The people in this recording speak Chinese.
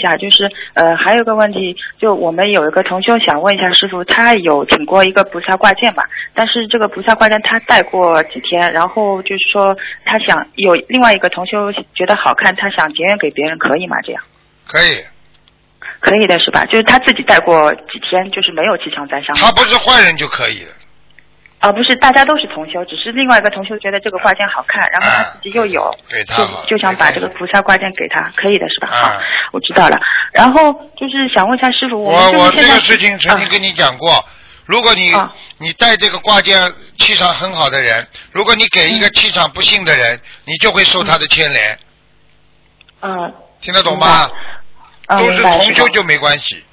下，就是还有个问题，就我们有一个同修想问一下师傅，他有请过一个菩萨挂件嘛，但是这个菩萨挂件他戴过几天，然后就是说他想有另外一个同修觉得好看，他想结缘给别人，可以吗？这样可以。 可以的是吧？就是他自己戴过几天，就是没有气场在上面。 他不是坏人就可以了。 不是，大家都是同修，只是另外一个同修觉得这个挂件好看，然后他自己又有，就想把这个菩萨挂件给他，可以的是吧？好，我知道了。然后就是想问一下师傅， 我这个事情曾经跟你讲过，如果你带这个挂件气场很好的人，如果你给一个气场不幸的人，你就会受他的牵连。听得懂吗？都是同修就没关系。